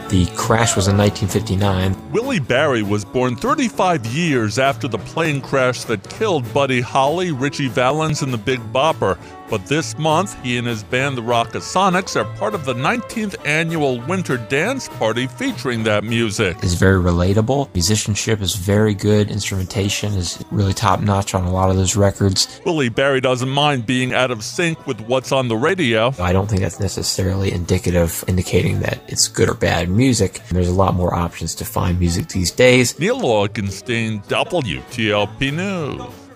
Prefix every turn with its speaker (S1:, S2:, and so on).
S1: The crash was in 1959.
S2: Willie Barry was born 35 years after the plane crash that killed Buddy Holly, Ritchie Valens, and the Big Bopper. But this month, he and his band, the Rockasonics, are part of the 19th annual Winter Dance Party featuring that music.
S1: It's very relatable. Musicianship is very good. Instrumentation is really top-notch on a lot of those records.
S2: Willie Barry doesn't mind being out of sync with what's on the radio.
S1: I don't think that's necessarily indicating that it's good or bad music. There's a lot more options to find music these days.
S2: Neil Augenstein, WTLP News.